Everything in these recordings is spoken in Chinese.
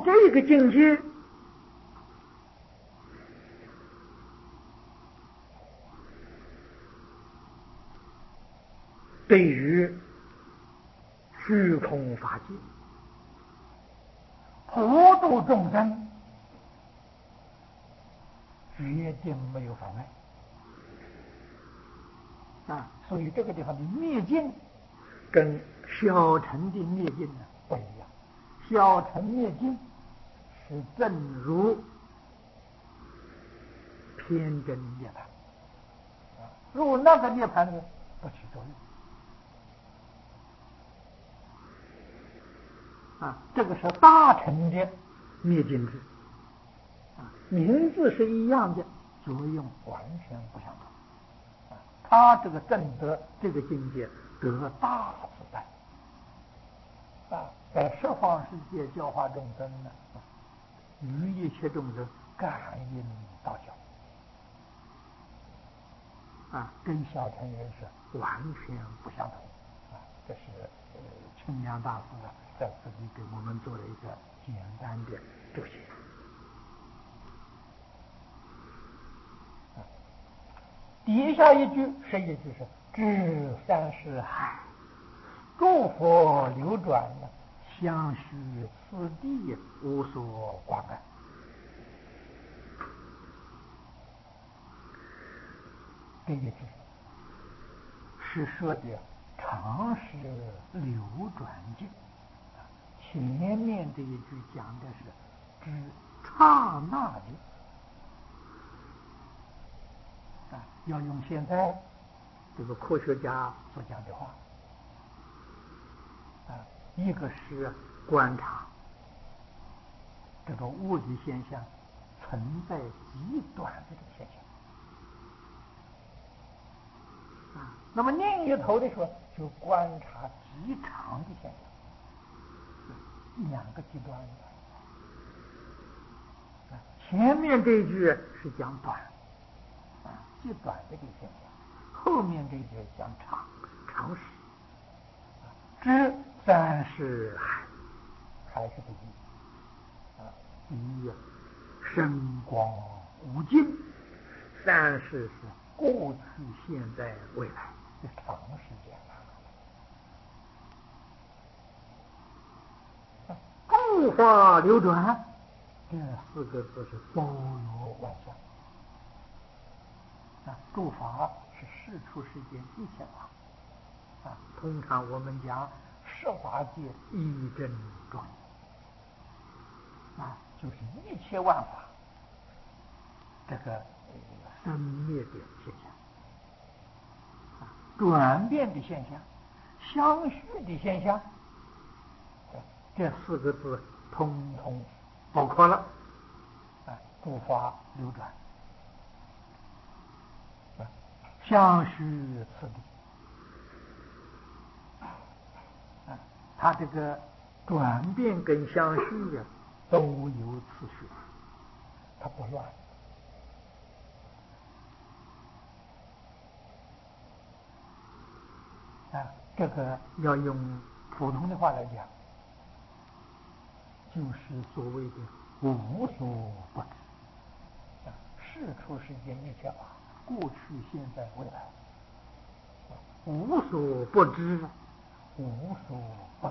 这个境界，对于虚空法界普度众生，决定没有妨碍所以这个地方的灭尽跟小乘的灭尽呢不一样。小乘灭尽是正如偏真涅槃入那个涅槃呢不起作用这个是大乘的灭尽智名字是一样的，作用完全不相同他这个正得这个境界得大自在在十方世界教化众生呢，与一切众生感应道交跟小乘人是完全不相同这是清凉大师在这里给我们做了一个简单的注解底下一句是一句是至三世海诸佛流转相续此地无所挂碍这一句是说的常识流转境前面这一句讲的是指刹那的要用现在这个科学家所讲的话一个是观察这个物理现象存在极短的这个现象那么另一头的说就观察极长的现象两个极端前面这一句是讲短极短的这个现象后面这一句讲长时知三世还是不一第一深光无尽三世是过去现在未来是长时间诸法流转这四个字是包罗万象诸法是世出世间一切法通常我们讲十法界一真庄就是一切万法这个生灭的现象转变的现象相续的现象这四个字通通包括了诸法流转相续此地它这个转变跟相续都有次序它不乱这个要用普通的话来讲就是所谓的无所不知世出世间一切法过去现在未来无所不知无所不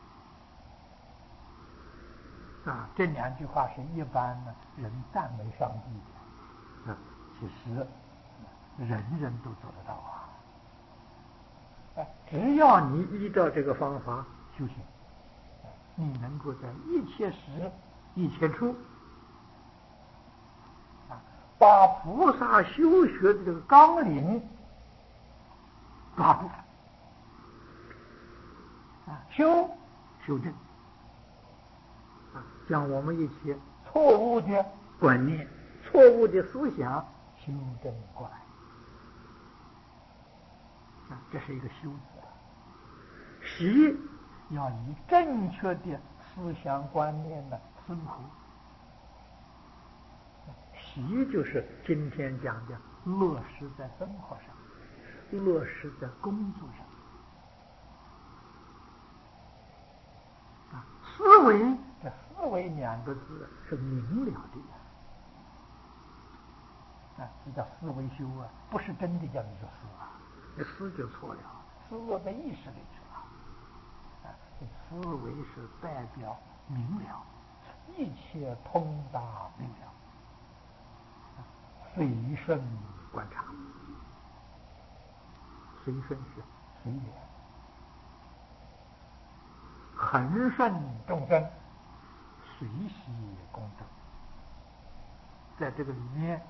能这两句话是一般人赞美上帝的其实人人都做得到只要你依照这个方法修行你能够在一切时一切处把菩萨修学的这个纲领抓住修正将我们一些错误的观念错误的思想修正过来这是一个修字习要以正确的思想观念生活习就是今天讲的落实在生活上落实在工作上思维这思为两个字是明了的这叫思维修不是真的叫你去思你思就错了，思落在意识里去了思维是代表明了，一切通达明了，随顺观察，随顺是随缘，恒顺众生，随喜功德，在这个里面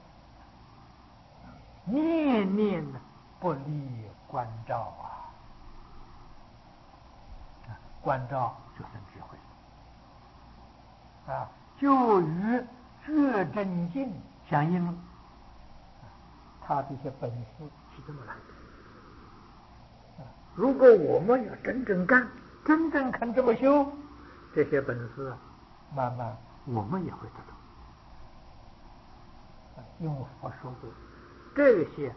念念不离关照关照就生智慧就与觉真境相应他这些本事是这么来的如果我们要真正干，真正肯这么修，这些本事慢慢我们也会得到因为佛说过这些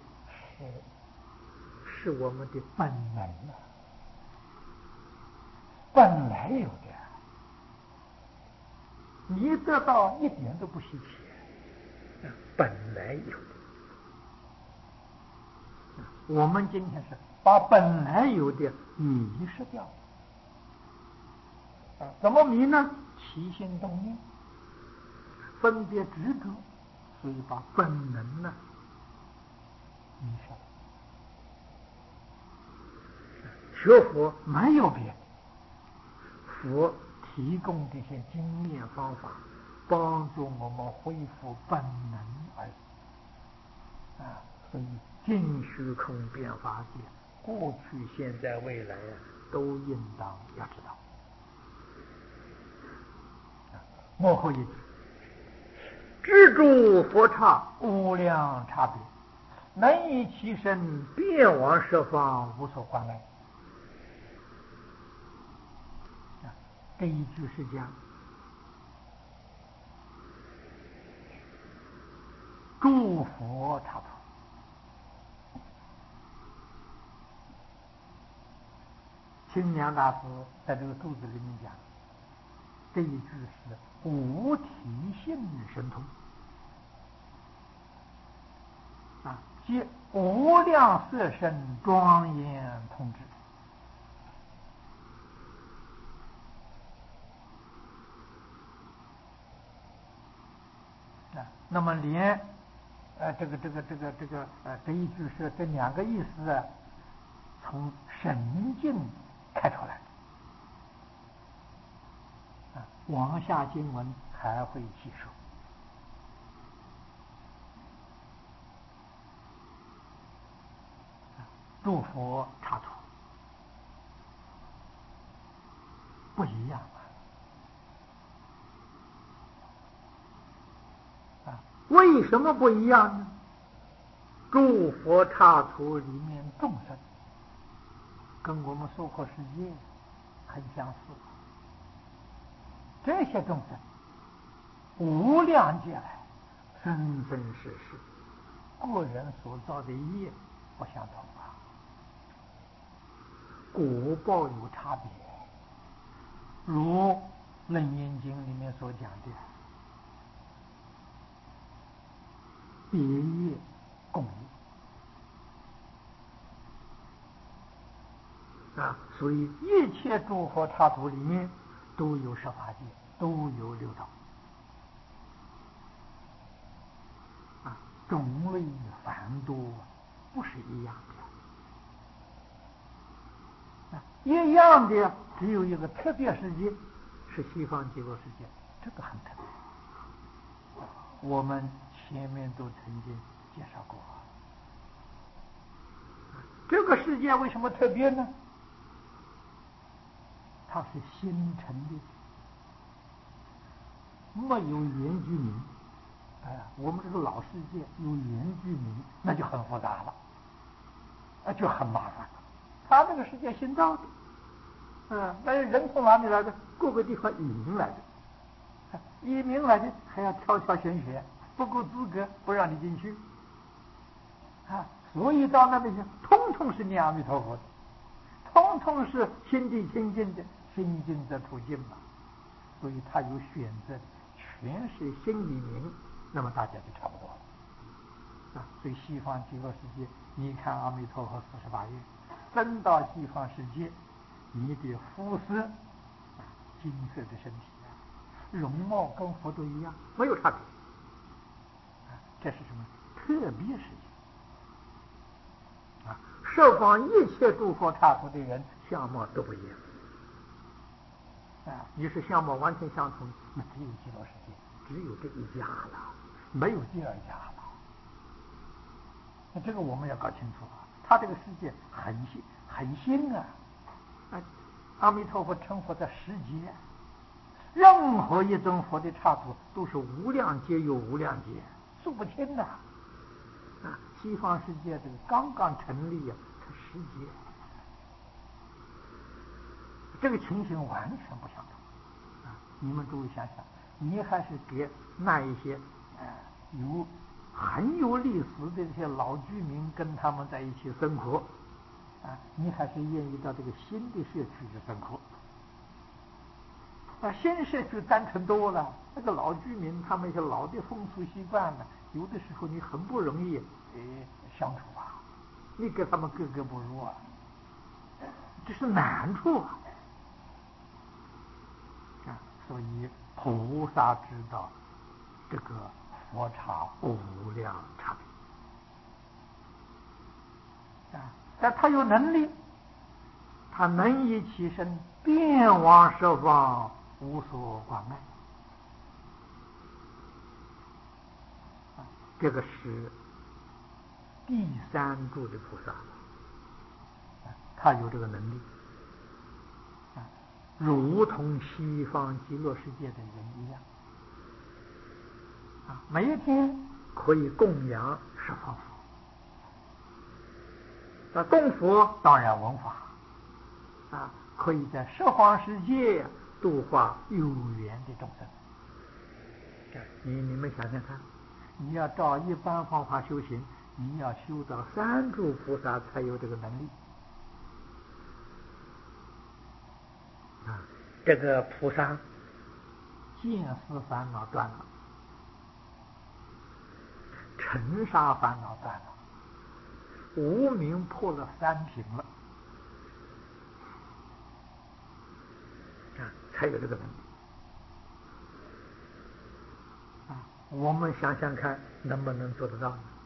是我们的本能本来有的，你得到一点都不稀奇本来有的。我们今天是把本来有的迷失掉怎么迷呢？起心动念，分别执着，所以把本能迷失了。学佛没有别的，佛提供这些经验方法，帮助我们恢复本能而已所以尽虚空变法界，过去现在未来都应当要知道幕后一句知诸佛刹无量差别，能以其身遍往十方无所关爱这一句是讲诸佛刹土清凉大师在这个注子里面讲这一句是无体性神通即无量色身庄严通知那么连这一句是这两个意思从神经开出来的往下经文还会细说诸佛刹土不一样为什么不一样呢？诸佛刹土里面众生跟我们娑婆世界很相似，这些众生无量劫来生生世世个人所造的业不相同果报有差别，如楞严经里面所讲的别业共业所以一切诸佛刹土里面都有十法界，都有六道种类繁多，不是一样的一样的只有一个特别世界是西方极乐世界，这个很特别我们前面都曾经介绍过这个世界为什么特别呢？它是新成立，没有原居民我们这个老世界有原居民那就很复杂了就很麻烦了他这个世界新造的那人从哪里来的？各个地方移民来的移民来的还要挑挑选选，不够资格不让你进去所以到那边去通通是念阿弥陀佛的，通通是心地清净的，心净则土净嘛所以他有选择全是心里明，那么大家就差不多了。所以西方极乐世界，你看阿弥陀佛48愿，真到西方世界，你的肤色金色的身体容貌跟佛都一样，没有差别。这是什么特别事情？十方一切诸佛刹土的人相貌都不一样。你是相貌完全相同，那只有极乐世界，只有这一家了，没有第二家了。那这个我们要搞清楚啊，他这个世界很新啊。阿弥陀佛成佛在十劫，任何一尊佛的刹土都是无量劫有无量劫，数不清的。西方世界这个刚刚成立啊，才十劫，这个情形完全不相同。你们诸位想想，你还是给那一些很有历史的这些老居民跟他们在一起生活你还是愿意到这个新的社区去生活。新社区单纯多了，那个老居民他们一些老的风俗习惯呢，有的时候你很不容易相处你跟他们格格不入这是难处所以菩萨知道这个佛刹无量差别但他有能力，他能以其身遍往十方，无所关爱。这个是第三住的菩萨，他有这个能力如同西方极乐世界的人一样每一天可以供养十方佛供佛当然闻法可以在十方世界度化有缘的众生你们想想看，你要照一般方法修行，你要修到三住菩萨才有这个能力这个菩萨见思烦恼断了，尘沙烦恼断了，无明破了三品了才有这个能力我们想想看能不能做得到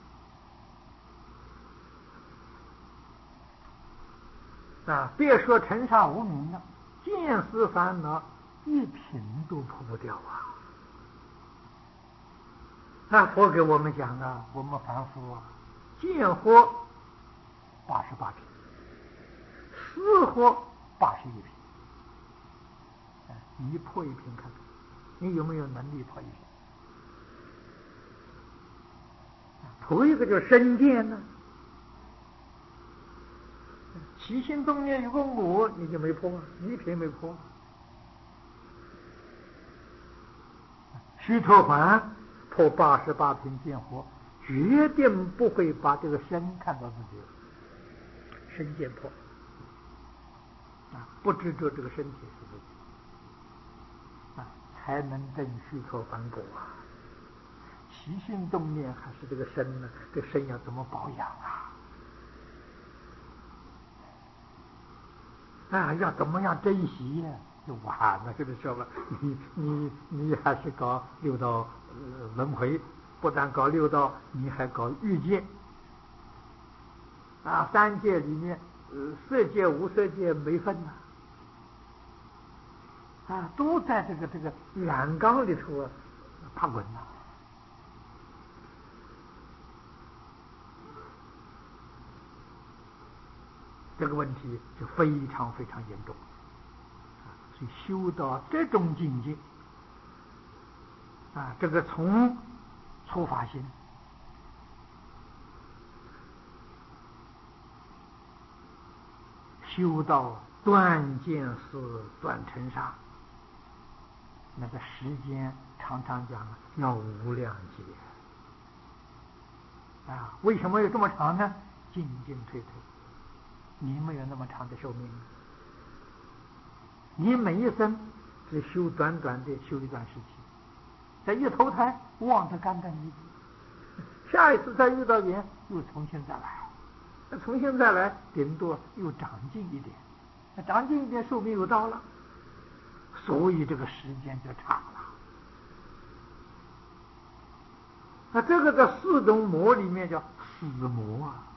呢别说尘沙无明了，见思烦恼一品都破不掉佛给我们讲我们凡夫见惑88品，思惑81品你破一品看看，你有没有能力破一品？头一个就是身见呢，起心动念有个我，你就没破一品没破。须陀洹破88品见惑，决定不会把这个身看到自己身见破不执着这个身体是自己才能证须陀洹果起心动念还是这个身呢？这身要怎么保养要怎么样珍惜就完了，就是说吧，你还是搞六道轮回，不但搞六道，你还搞欲界三界里面色界无色界没分都在这个染缸里头爬滚这个问题就非常非常严重所以修到这种境界这个从初发心修到断见思断尘沙，那个时间常常讲要无量劫为什么有这么长呢？进进退退，你没有那么长的寿命，你每一生只修短短的修一段时期，再一投胎忘得干干净净，下一次再遇到缘又重新再来，重新再来顶多又长进一点，长进一点寿命又到了，所以这个时间就长了。那这个在四种魔里面叫死魔啊，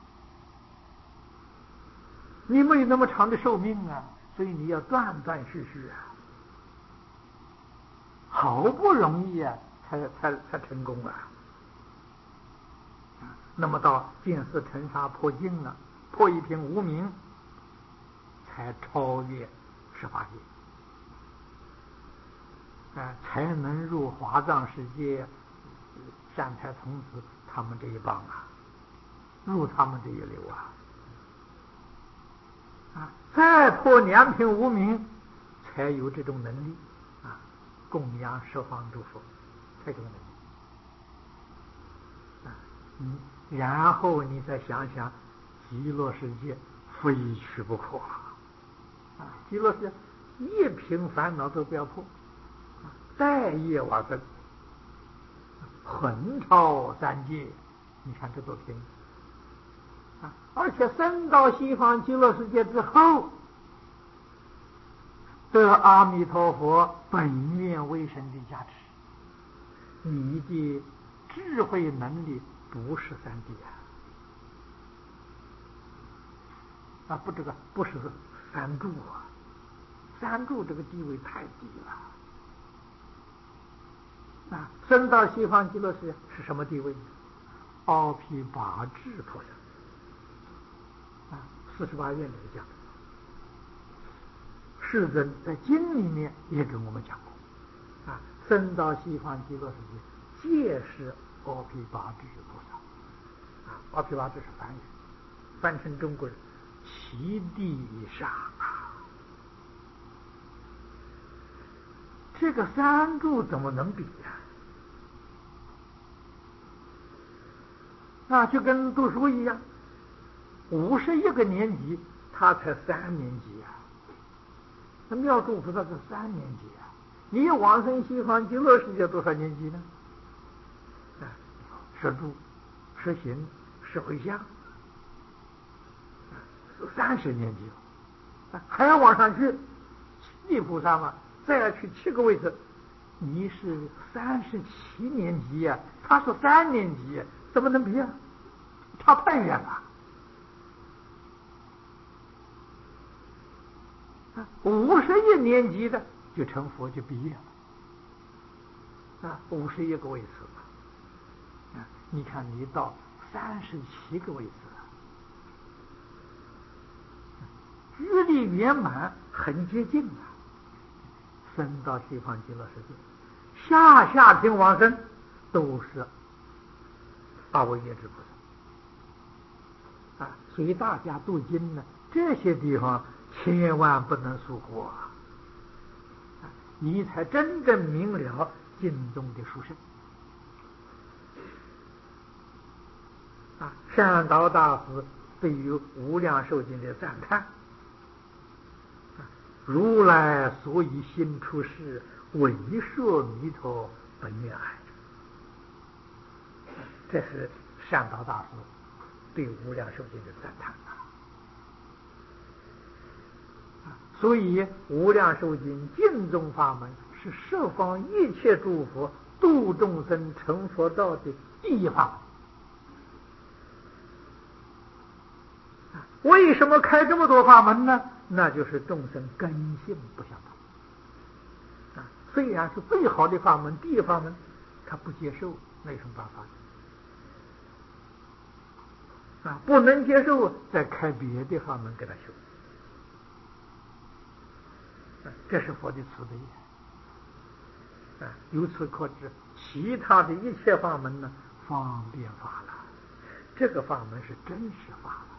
你没有那么长的寿命啊，所以你要断断续续啊，好不容易啊才成功啊。那么到见思尘沙破尽了，破一品无明，才超越18界，才能入华藏世界，善财童子他们这一帮啊，入他们这一流啊，再破2品无明，才有这种能力啊，供养十方诸佛，才有能力啊。然后你再想想，极乐世界非去不可啊！极乐世界一品烦恼都不要破，带业往生，横超3界，你看这多便宜啊！而且升到西方极乐世界之后，得阿弥陀佛本愿威神的加持，你的智慧能力不是3D啊，不，这个不是3住啊，3住这个地位太低了啊！升到西方极乐世界是什么地位？奥毗跋致菩萨啊，48愿里讲，世尊在经里面也跟我们讲过啊，升到西方极乐世界，皆是奥毗跋致菩萨啊，奥毗跋致是梵语，翻成中国人。其地上啊，这个3住怎么能比啊？就跟读书一样，51个年级他才3年级啊，那妙住菩萨是3年级啊。你往生西方极乐世界多少年级呢？10住、10行、10回向，30年级了，还要往上去，地菩萨嘛，再要去7个位置，你是37年级呀，他是3年级，怎么能比啊？差太远了。51年级的就成佛就毕业了啊，51个位次啊，你看你到37个位次了。距离圆满很接近了，升到西方极乐世界，下品往生都是阿惟耶智菩萨啊。所以大家读经呢，这些地方千万不能疏忽啊，你才真正明了经中的殊胜啊。善导大师对于无量寿经的赞叹，如来所以心出世，为说弥陀本愿爱。这是善导大师对无量寿经的赞叹所以无量寿经净宗法门是十方一切诸佛度众生成佛道的第一法门。为什么开这么多法门呢？那就是众生根性不相同虽然是最好的法门，第一法门他不接受，那有什么办法不能接受，再开别的法门给他修这是佛的慈悲由此可知，其他的一切法门呢，方便法了，这个法门是真实法了。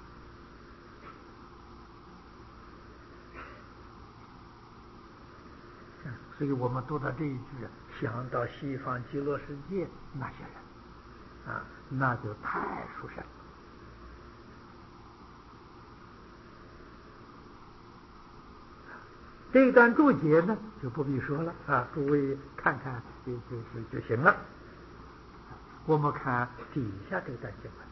所以我们读到这一句，想到西方极乐世界那些人那就太殊胜了。 这一段注解呢，就不必说了啊，诸位看看就行了。我们看底下这段经文，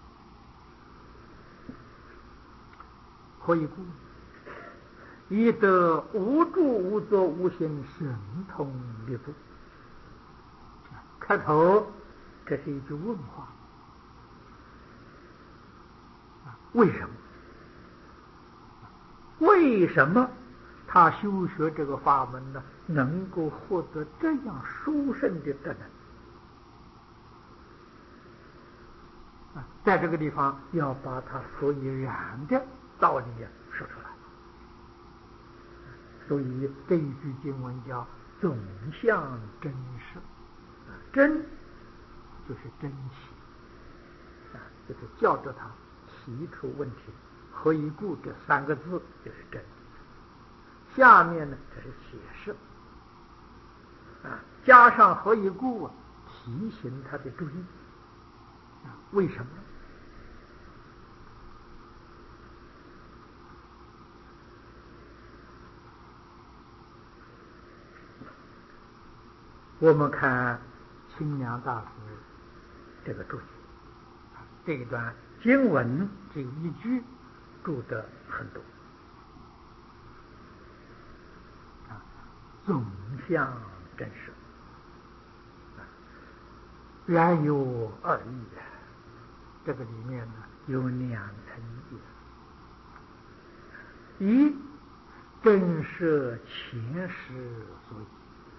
何以故？以得无住无作无心，神通力故。开头这是一句问话，为什么？为什么他修学这个法门呢，能够获得这样殊胜的德能？在这个地方要把他所以然的道理说出来。所以这一句经文叫总相真实，真就是真奇，就是叫着他提出问题。何以故这三个字就是真。下面呢，这是解释，加上何以故提醒他的注意。为什么？我们看清凉大师这个注解，这一段经文这一句注得很多，总相真实，然有二义，这个里面呢有两层意思。一，真是前世所以。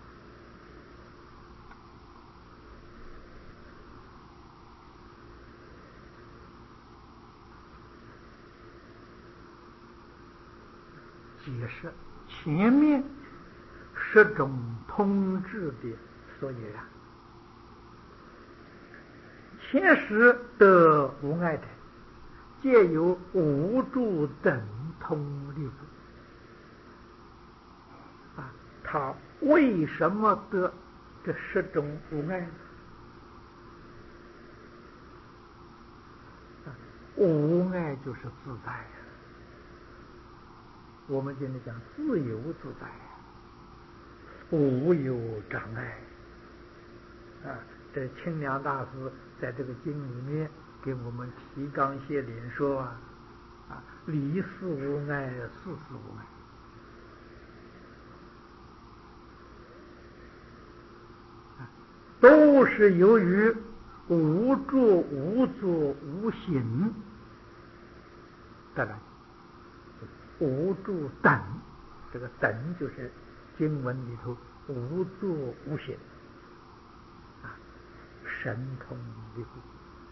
解释前面10种通智的所以然。前世得无碍的，皆有无住等通力故。他为什么得这10种无碍呢？无碍就是自在呀。我们今天讲自由自在，无有障碍。这清凉大师在这个经里面给我们提纲挈领说离事无碍，事事无碍。都是由于无住无作无行得来。无住等，这个等就是经文里头无作无行，神通力故。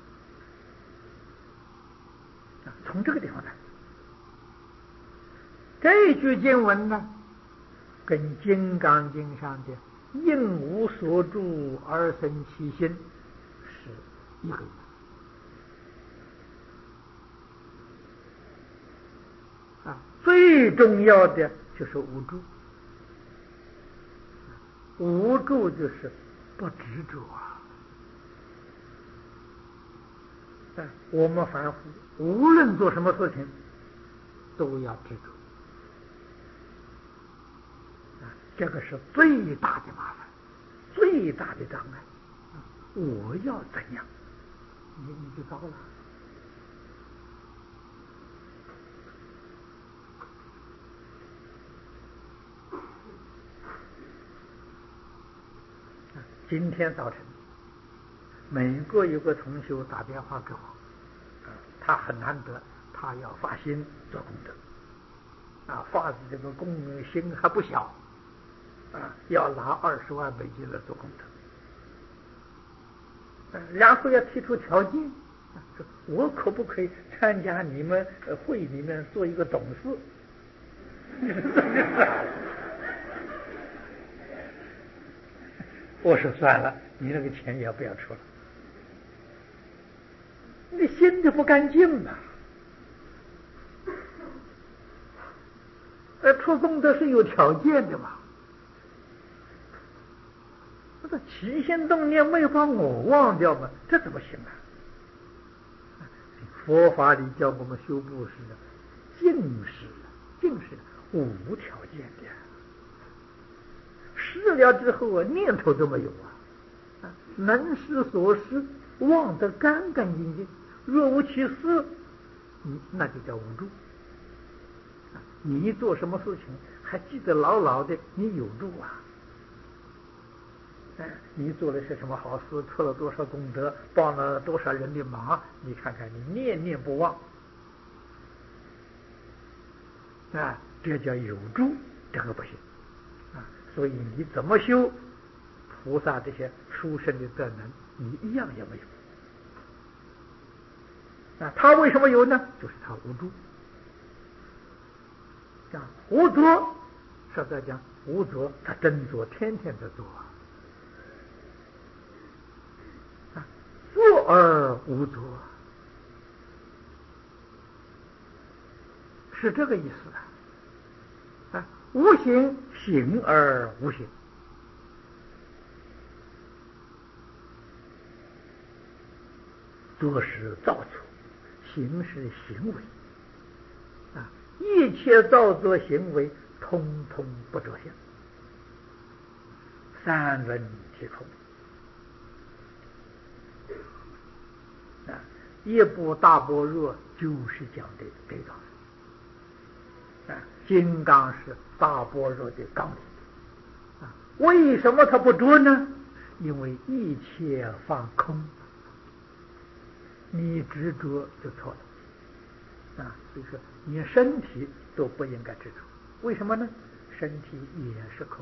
从这个地方来，这句经文呢，跟《金刚经》上的应无所住而生其心是一个意思。最重要的就是无住，无住就是不执着我们凡夫无论做什么事情都要执着，这个是最大的麻烦，最大的障碍。我要怎样，你就糟了。今天早晨，美国有个同学打电话给我，他很难得，他要发心做功德，发的这个功心还不小，要拿20万美金来做功德，然后要提出条件，说我可不可以参加你们会里面做一个董事？我说算了，你那个钱也不要出了，你心就不干净嘛。出功德是有条件的嘛，这起心动念没有把我忘掉嘛，这怎么行啊？佛法里叫我们修布施，净施，净施， 无条件的，失了之后啊，念头都没有啊，能失所失，忘得干干净净，若无其事，那就叫无助。你做什么事情还记得牢牢的，你有助啊。你做了些什么好事，出了多少功德，帮了多少人的忙，你看看你念念不忘啊，这叫有助，这个不行啊。所以你怎么修菩萨这些殊胜的德能，你一样也没有啊。他为什么有呢？就是他无助啊，无作，实在讲无作，他真做，天天在做啊，做而无作，是这个意思啊。无形行而无形，做是造作，行是行为啊，一切造作行为通通不着相，三轮体空啊。一部大般若就是讲的这个道理啊。金刚是大般若的纲领啊。为什么它不着呢？因为一切放空，你执着就错了啊。所以说你身体都不应该执着，为什么呢？身体也是空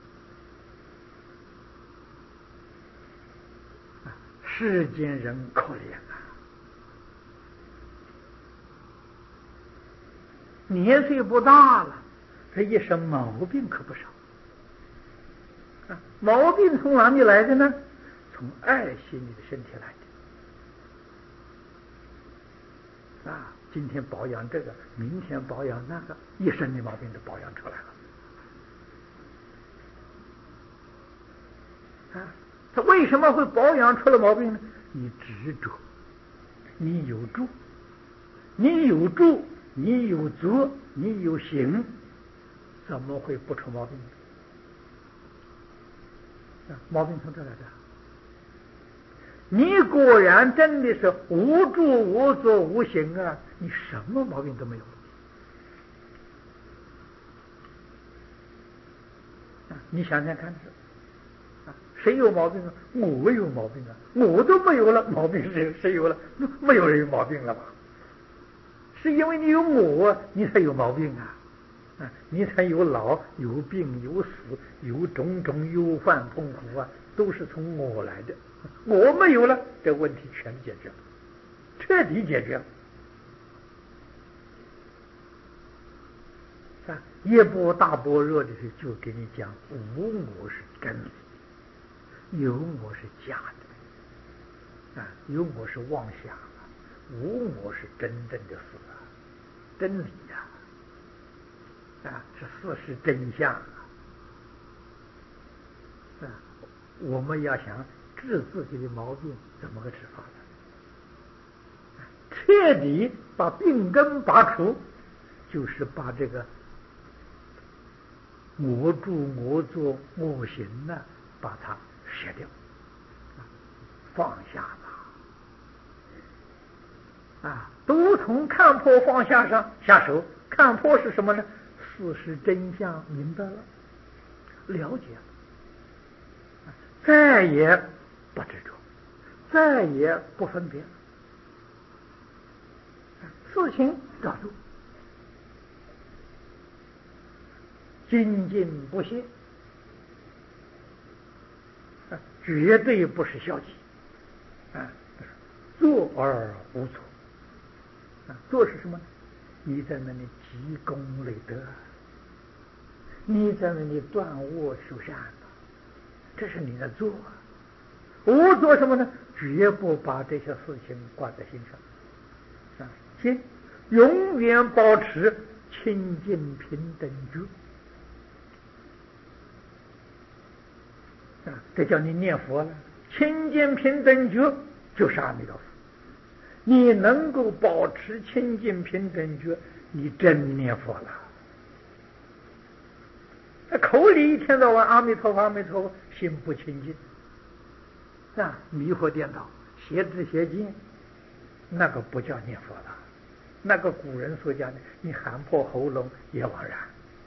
的啊。世间人可怜啊，年岁不大了，这一身毛病可不少啊。毛病从哪里来的呢？从爱惜你的身体来的啊。今天保养这个，明天保养那个，一身的毛病都保养出来了啊。他为什么会保养出了毛病呢？你执着，你有助，你有助，你有作，你有行，怎么会不出毛病呢？毛病从这来的。你果然真的是无助无作无行啊，你什么毛病都没有啊。你想想看，谁有毛病啊？我有毛病啊，我都没有了，毛病谁有了？没有人有毛病了吧？是因为你有我，你才有毛病啊，你才有老有病有死有种种忧患痛苦啊，都是从我来的。我没有了，这问题全解决了，彻底解决了啊。一部大般若的是就给你讲，无我是真理，有我是假的啊，有我是妄想啊，无我是真正的事啊，真理啊，是事实真相啊。我们要想治自己的毛病，怎么个治法呢？彻底把病根拔除，就是把这个我住我做我行呢，把它舍掉，放下吧啊，都从看破放下上下手。看破是什么呢？事实真相明白了，了解了，再也不执着，再也不分别，事情照做，精进不懈，绝对不是消极啊。做而无错啊，做是什么？你在那里积功累德，你在那里断恶修善，这是你的做。无做什么呢？绝不把这些事情挂在心上啊，心永远保持清净平等觉啊，这叫你念佛了。清净平等觉就是阿弥陀佛。你能够保持清净平等觉，你真念佛了口里一天到晚阿弥陀佛阿弥陀佛，心不清净啊，迷惑颠倒，邪知邪见，那个不叫念佛了。那个古人所讲的，你喊破喉咙也枉然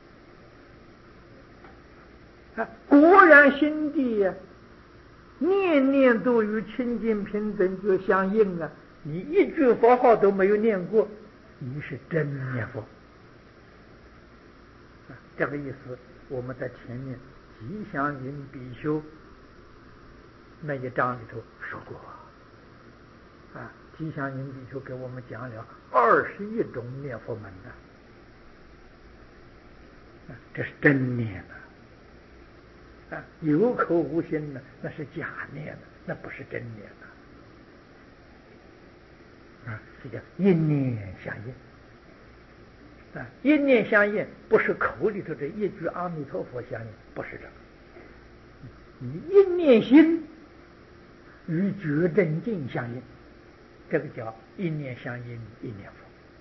啊！果然心地呀，念念都与清净平等觉相应啊！你一句佛号都没有念过，你是真念佛啊！这个意思，我们在前面吉祥云比丘那一章里头说过啊。吉祥云比丘给我们讲了21种念佛门的，这是真念的有口无心的那是假念的，那不是真念的这叫一念相应一念相应不是口里头的一句阿弥陀佛相应，不是这个，你一念心与觉真境相应，这个叫一念相应一念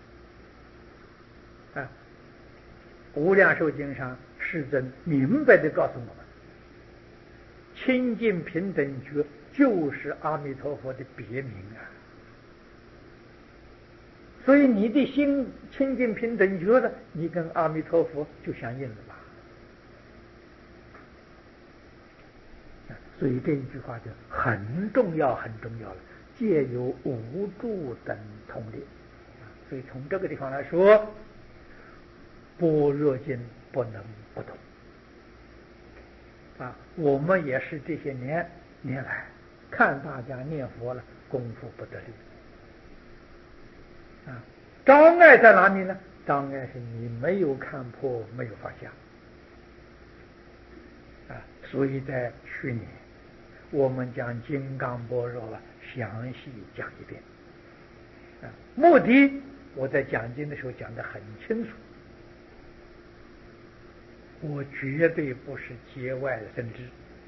佛无量寿经上世尊明白的告诉我们，清净平等觉就是阿弥陀佛的别名所以你的心清净平等觉了，你跟阿弥陀佛就相应了吧所以这一句话就很重要很重要了，皆有无住等同列所以从这个地方来说，般若经不能不懂我们也是这些年来看大家念佛了，功夫不得力障碍在哪里呢？障碍是你没有看破，没有放下所以在去年我们讲金刚般若详细讲一遍目的我在讲经的时候讲得很清楚，我绝对不是节外生枝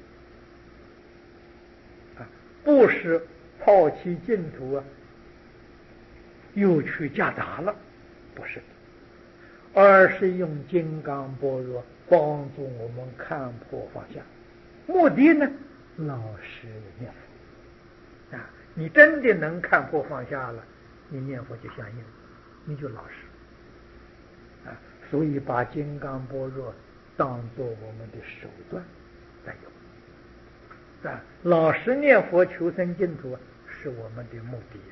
不是抛弃净土又去夹杂了，不是，而是用金刚般若帮助我们看破放下，目的呢老实念佛你真的能看破放下了，你念佛就相应，你就老实所以把金刚般若当作我们的手段来用老实念佛求生净土是我们的目的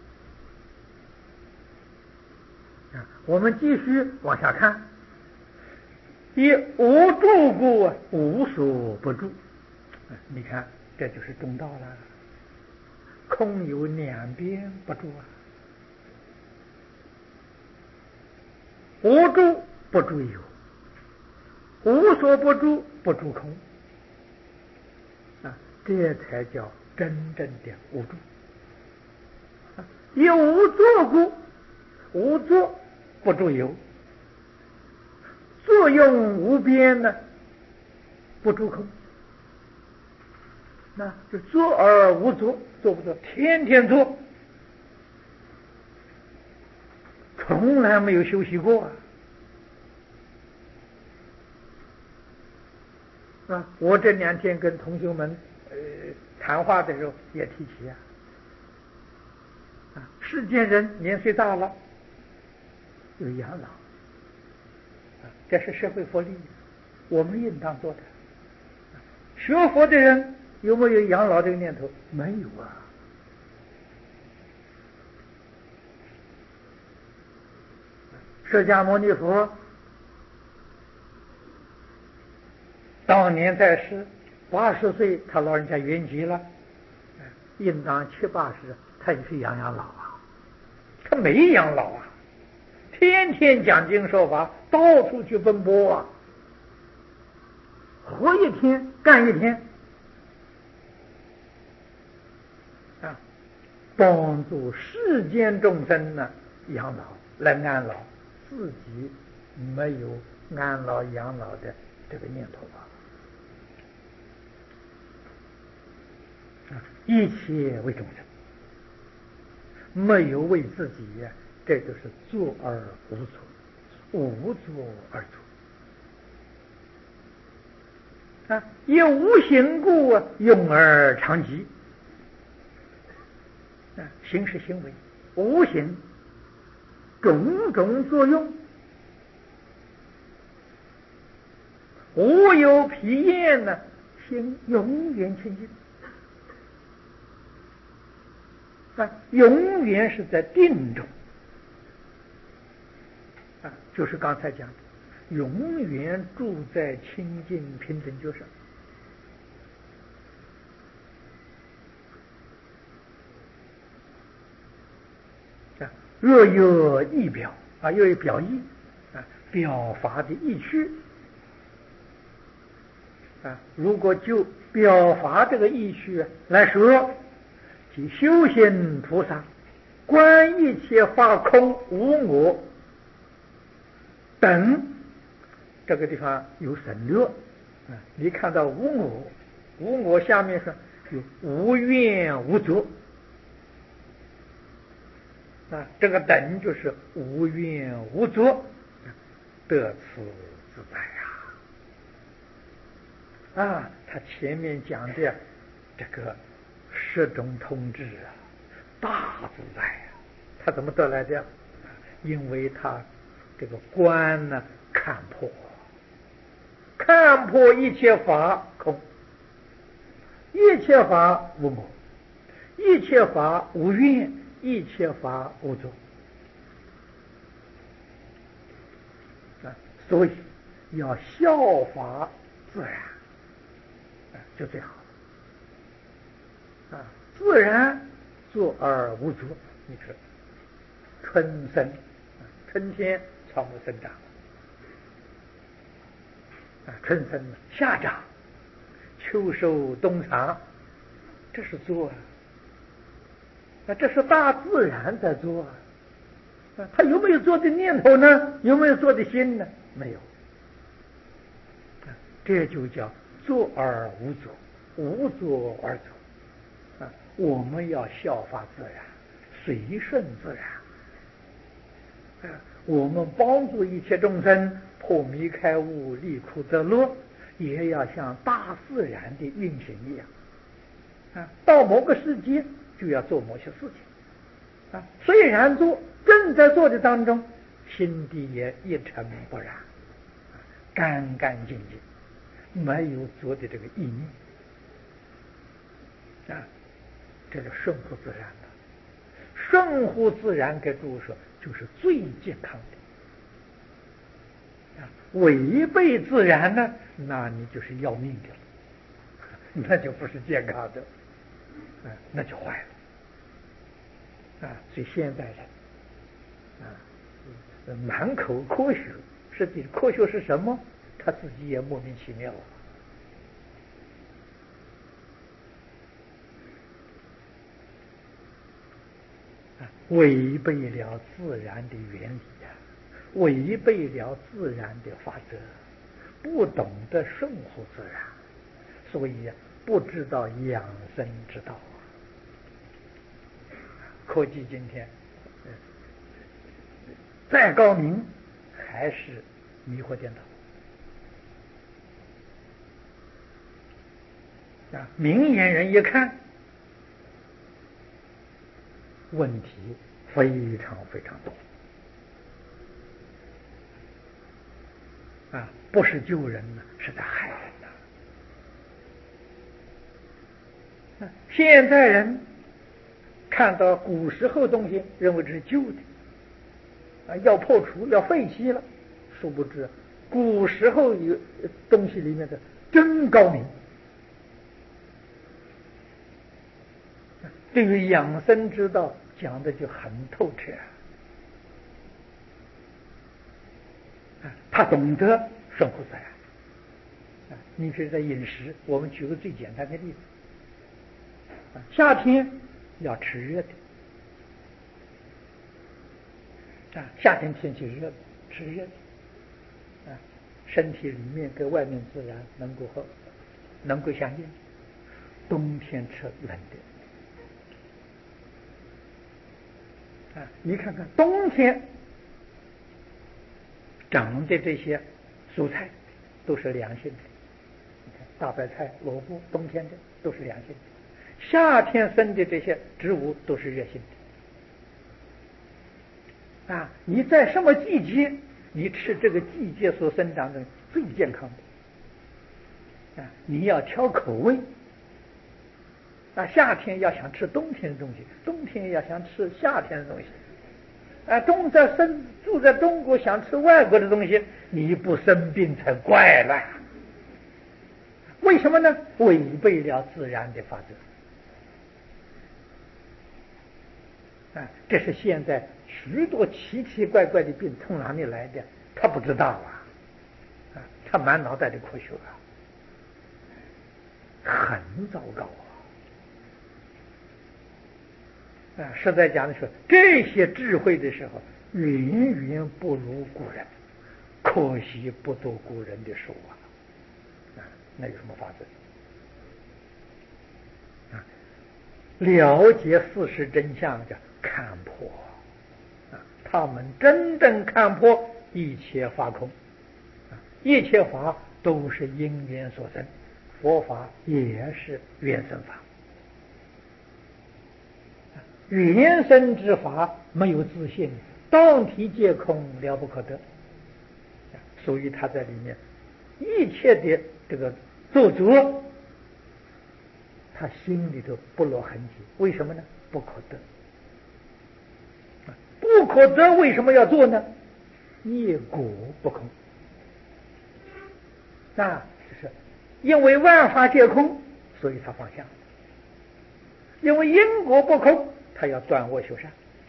我们继续往下看，以无住故无所不住你看这就是中道了，空有两边不住无住不住有，无所不住不住空这才叫真正的无住以无作故，无作不住有，作用无边呢不住空那就做而无作，做不做？天天做，从来没有休息过我这2天跟同学们谈话的时候也提起世间人年岁大了有养老这是社会福利，我们应当做的。学佛的人有没有养老这个念头？没有释迦牟尼佛当年在世80岁，他老人家圆寂了，应当70、80，他也去养老他没养老天天讲经说法，到处去奔波活一天干一天帮助世间众生呢养老来安老，自己没有安老养老的这个念头一切为众生，没有为自己这就是坐而无坐，无坐而坐以无形故用而常吉。形是行为，无形种种作用，无有疲厌呢，心永远清净。永远是在定中。就是刚才讲的，永远住在清净平等觉上。若有意表又有表意表法的意趣如果就表法这个意趣来说，即修行菩萨观一切法空无我等，这个地方有省略你看到无我，无我下面是有无愿无作这个等就是无愿无作，得此自在他前面讲的这个十种通智大自在他怎么得来的？因为他这个观呢看破一切法空，一切法无我，一切法无愿，一切法无作所以要效法自然就最好自然作而无作。你说春生春天草木生长春生夏长秋收冬藏，这是作这是大自然在做他有没有做的念头呢？有没有做的心呢？没有这就叫作而无作，无作而作我们要效法自然，随顺自然我们帮助一切众生破迷开悟，离苦得乐，也要像大自然的运行一样到某个时间就要做某些事情虽然正在做的当中，心地也一尘不染，干干净净，没有做的这个意念这个顺乎自然的。顺乎自然给诸位说就是最健康的违背自然呢，那你就是要命的了那就不是健康的那就坏了所以现在人满口科学，实际科学是什么？他自己也莫名其妙违背了自然的原理违背了自然的法则，不懂得顺乎自然，所以不知道养生之道科技今天再高明，还是迷惑颠倒明眼人一看，问题非常非常多不是救人呢，是在害人现在人看到古时候东西，认为这是旧的要破除，要废弃了，殊不知古时候有东西里面的真高明对于养生之道讲的就很透彻他懂得顺乎自然你比如在饮食，我们举个最简单的例子夏天要吃热的夏天天气热，吃热的身体里面跟外面自然能够相应。冬天吃冷的你看看冬天长的这些蔬菜都是凉性的， 大白菜、萝卜，冬天的都是凉性的；夏天生的这些植物都是热性的。啊，你在什么季节，你吃这个季节所生长的最健康的。啊，你要挑口味。啊，夏天要想吃冬天的东西，冬天要想吃夏天的东西。啊，住在中国想吃外国的东西，你不生病才怪了。为什么呢？违背了自然的法则。啊，这是现在许多奇奇怪怪的病从哪里来的？他不知道啊，他满脑袋的科学很糟糕啊！实在讲的是，这些智慧的时候，远远不如古人，可惜不读古人的书啊！那有什么法子？啊，了解事实真相叫看破啊！他们真正看破一切法空啊，一切法都是因缘所生，佛法也是缘生法。缘生之法没有自性，当体皆空，了不可得。所以他在里面一切的这个做作，他心里头不落痕迹。为什么呢？不可得。不可得，为什么要做呢？业果不空。就是因为万法皆空，所以他放下；因为因果不空，他要断恶修善。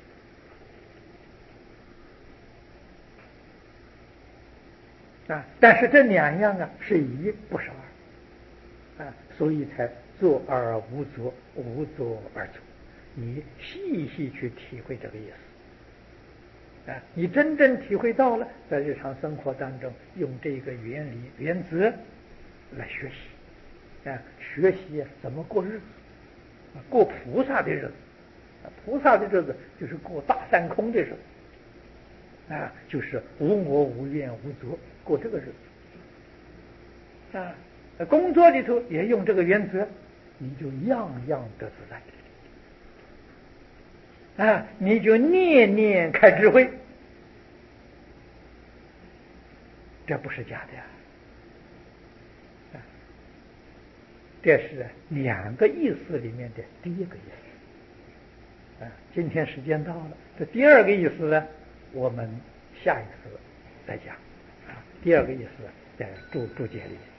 但是这两样是一不是二所以才做而无作，无作而作。你细细去体会这个意思你真正体会到了，在日常生活当中用这个原理原则来学习学习怎么过日子过菩萨的日子菩萨的日子就是过大三空的日子就是无我无怨无作，过这个日子工作里头也用这个原则，你就样样得自在你就念念开智慧，这不是假的这是两个意思里面的第一个意思今天时间到了，这第二个意思呢，我们下一次再讲第二个意思在注解里。